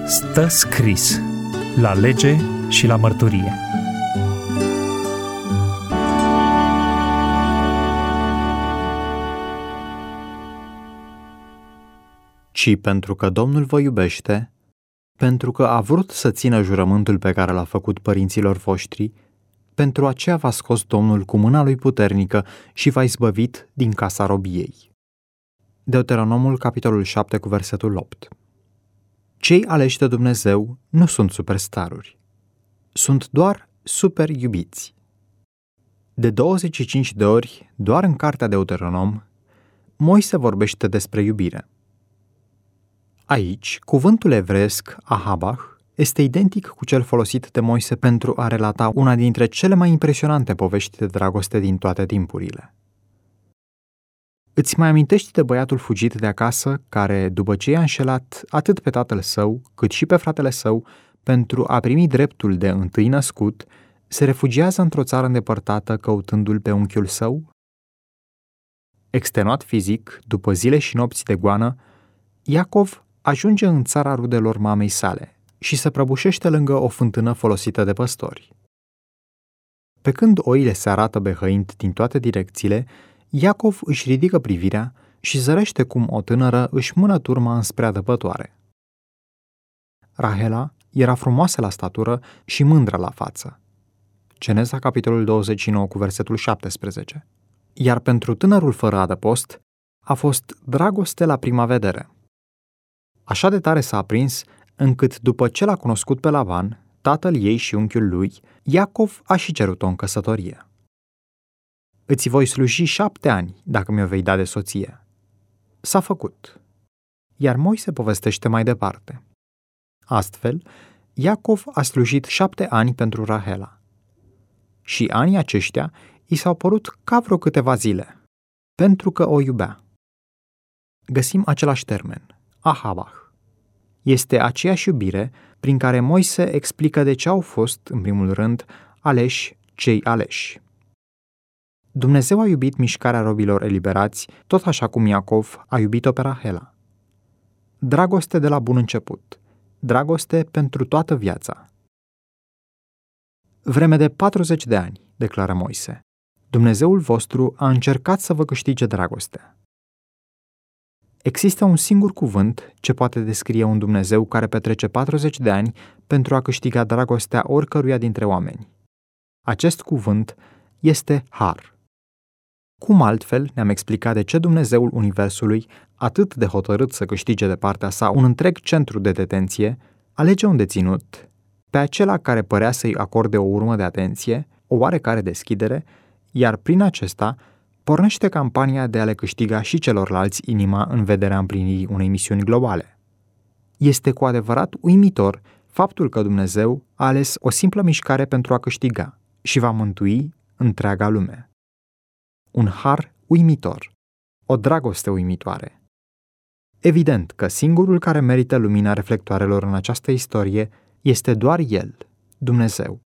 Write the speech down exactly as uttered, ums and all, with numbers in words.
Stă scris la lege și la mărturie. Ci pentru că Domnul vă iubește, pentru că a vrut să țină jurământul pe care l-a făcut părinților voștri, pentru aceea v-a scos Domnul cu mâna lui puternică și v-a izbăvit din casa robiei. Deuteronomul, capitolul șapte, cu versetul opt. Cei aleși de Dumnezeu nu sunt superstaruri. Sunt doar super iubiți. De douăzeci și cinci de ori, doar în cartea Deuteronom, Moise vorbește despre iubire. Aici, cuvântul evreiesc ahabah este identic cu cel folosit de Moise pentru a relata una dintre cele mai impresionante povești de dragoste din toate timpurile. Îți mai amintești de băiatul fugit de acasă, care, după ce i-a înșelat atât pe tatăl său, cât și pe fratele său, pentru a primi dreptul de întâi născut, se refugiază într-o țară îndepărtată căutându-l pe unchiul său? Extenuat fizic, după zile și nopți de goană, Iacov ajunge în țara rudelor mamei sale și se prăbușește lângă o fântână folosită de păstori. Pe când oile se arată behăind din toate direcțiile, Iacov își ridică privirea și zărește cum o tânără își mână turma înspre adăpătoare. Rahela era frumoasă la statură și mândră la față. Geneza, capitolul douăzeci și nouă, cu versetul șaptesprezece. Iar pentru tânărul fără adăpost a fost dragoste la prima vedere. Așa de tare s-a aprins, încât după ce l-a cunoscut pe Lavan, tatăl ei și unchiul lui, Iacov a și cerut-o în căsătorie. Îți voi sluji șapte ani dacă mi-o vei da de soție. S-a făcut. Iar Moise povestește mai departe. Astfel, Iacov a slujit șapte ani pentru Rahela. Și anii aceștia i s-au părut ca vreo câteva zile, pentru că o iubea. Găsim același termen, ahabah. Este aceeași iubire prin care Moise explică de ce au fost, în primul rând, aleși cei aleși. Dumnezeu a iubit mișcarea robilor eliberați, tot așa cum Iacov a iubit-o pe Rahela. Dragoste de la bun început, dragoste pentru toată viața. Vreme de patruzeci de ani, declară Moise, Dumnezeul vostru a încercat să vă câștige dragostea. Există un singur cuvânt ce poate descrie un Dumnezeu care petrece patruzeci de ani pentru a câștiga dragostea oricăruia dintre oameni. Acest cuvânt este har. Cum altfel ne-am explicat de ce Dumnezeul Universului, atât de hotărât să câștige de partea sa un întreg centru de detenție, alege un deținut, pe acela care părea să-i acorde o urmă de atenție, o oarecare deschidere, iar prin acesta pornește campania de a le câștiga și celorlalți inima în vederea împlinirii unei misiuni globale. Este cu adevărat uimitor faptul că Dumnezeu a ales o simplă mișcare pentru a câștiga și va mântui întreaga lume. Un har uimitor, o dragoste uimitoare. Evident că singurul care merită lumina reflectoarelor în această istorie este doar El, Dumnezeu.